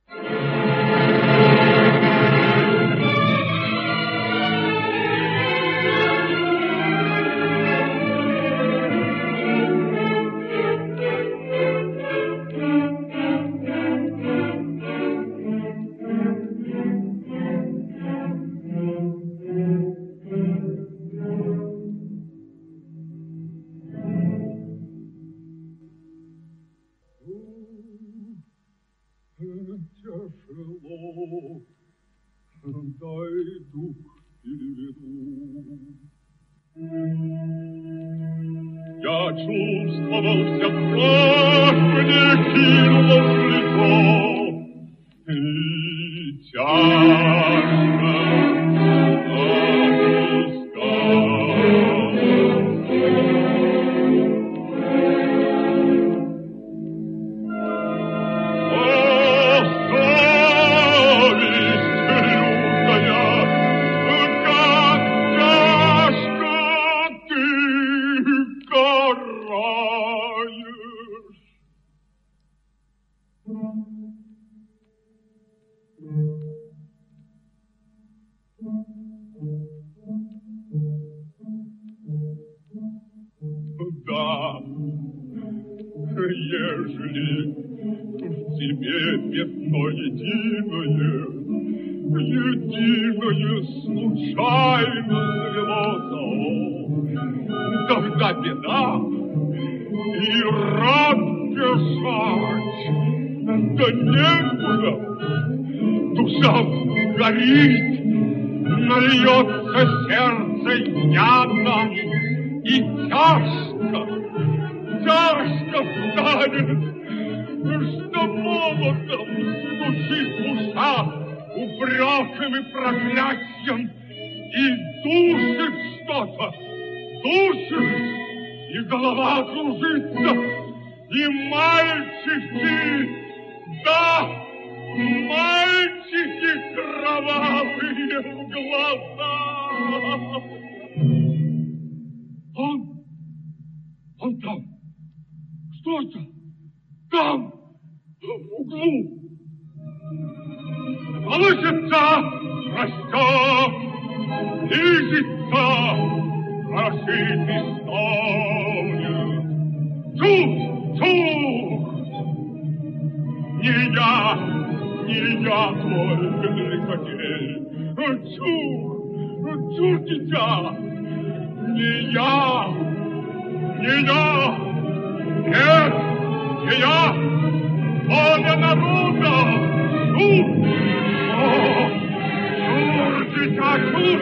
Я чувствовал вся кровь мне кинула в лицо, и тяжко ежели в тебе пятно единое случайно свело, тогда беда, и рад бежать, да некуда, душа горит, нальется сердце ядом, и тяжко станет, что молотом стучит душа упреком и проклятием, и душит что-то, душит, и голова кружится, и мальчики, да, мальчики кровавые в глаза. Он там. Что это? Там, в углу. Колышется, растет, близится, крошит и стонет. Чух! Не я только хотел. Чух, дитя, не я. Нет, не я. Воля народа. Чур, дитя, чур.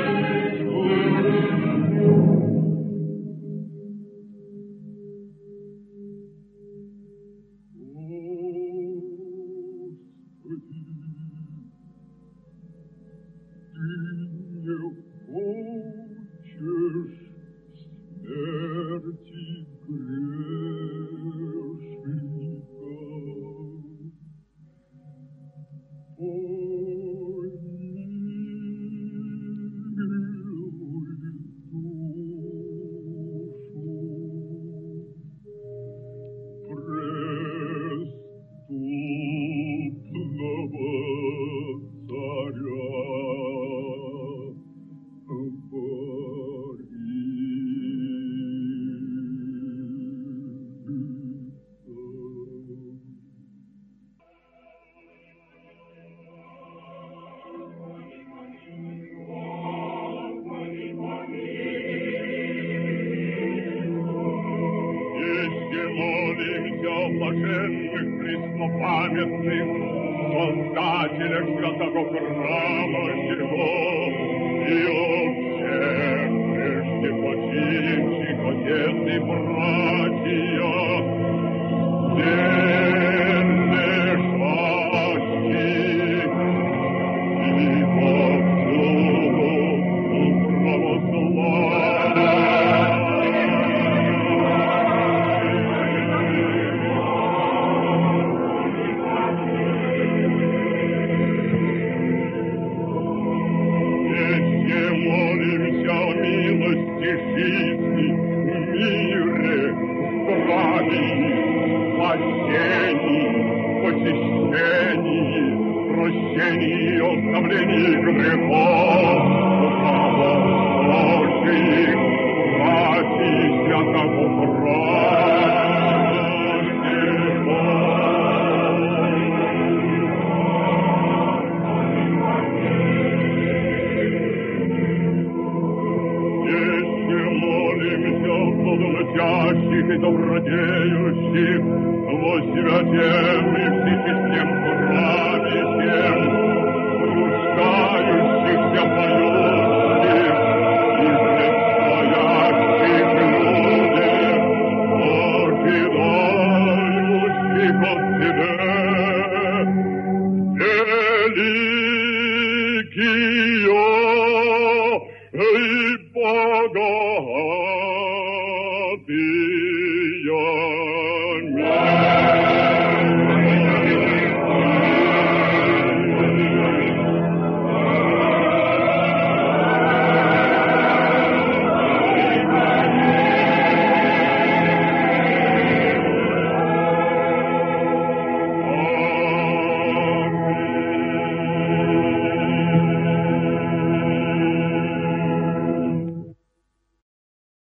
Блаженных, преснопамятных, создателя святого храма сего, и о всех прежде почивших отец и братья, не лежащих, и повсюду православия. Жизни, мире, здравии, спасении. мучений и оставлений грехов.